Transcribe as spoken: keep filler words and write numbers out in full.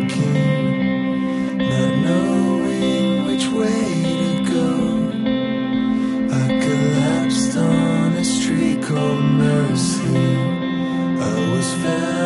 sinking, not knowing which way to go. I collapsed on a street called Mercy. I was found